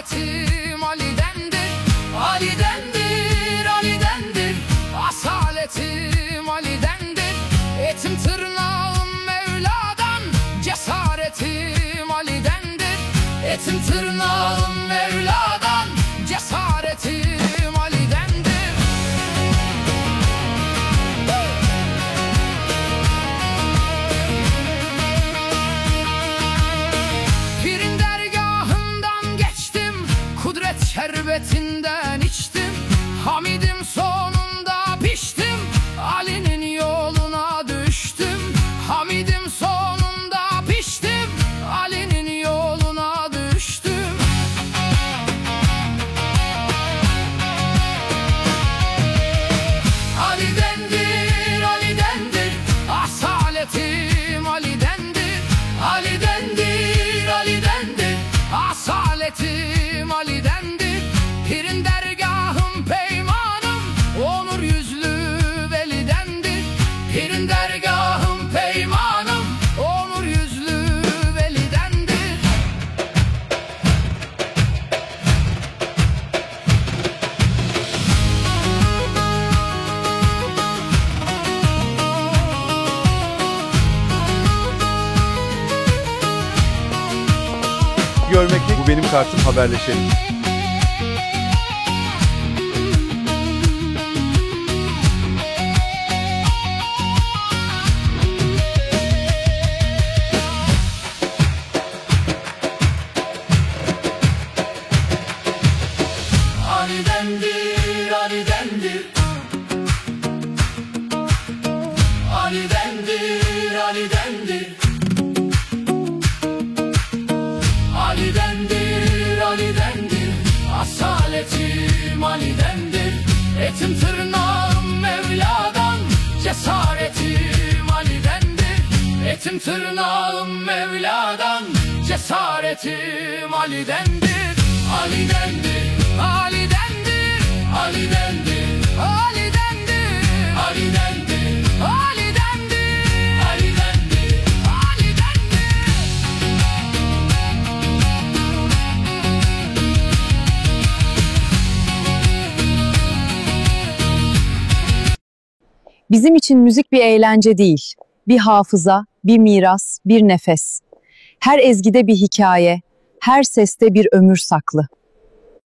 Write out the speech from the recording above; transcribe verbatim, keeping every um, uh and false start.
Asaletim Ali'dendir, Ali'dendir, Ali'dendir. Asaletim Ali'dendir. Etim tırnağım Mevla'dan. Cesaretim Ali'dendir. Etim tırnağım Mevla'dan. Cesaretim Ali'dendir. Pirin dergahından geçtim, kudret şerbetinden içtim. Hamidim sonunda piştim, Ali'nin yoluna düştüm. Hamidim sonunda piştim, Ali'nin yoluna düştüm. Ali'dendir, Ali'dendir. Asaletim Ali'dendir, Ali'dendir, Ali'dendir. Asaletim Ali'dendir. Pirin dergahım peymanım, onur yüzlü velidendir. Pirin dergahım peymanım, onur yüzlü velidendir. Görmek bu benim kartım, haberleşelim. Ali'dendir, Ali'dendir. Ali'dendir, Ali'dendir. Ali'dendir, Ali'dendir. Asaletim Ali'dendir. Etim tırnağım Mevla'dan. Cesaretim Ali'dendir. Etim tırnağım Mevla'dan. Cesaretim Ali'dendir. Ali'dendir, Ali'dendir, Ali'dendir, Ali'dendir, Ali'dendir, Ali'dendir, Ali'dendir, Ali'dendir. Bizim için müzik bir eğlence değil, bir hafıza, bir miras, bir nefes. Her ezgide bir hikaye, her seste bir ömür saklı.